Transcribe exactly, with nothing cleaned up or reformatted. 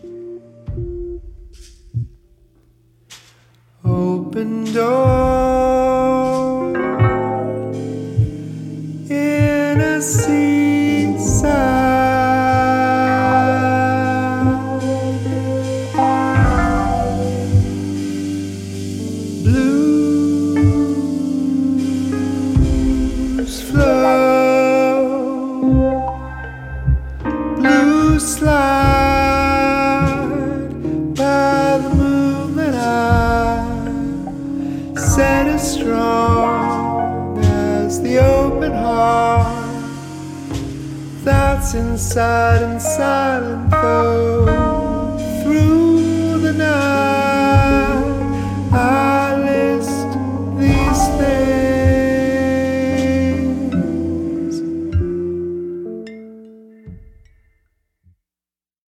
Open door in a seaside. Blues flow, blues slide by the movement. I set as strong as the open heart that's inside and silent.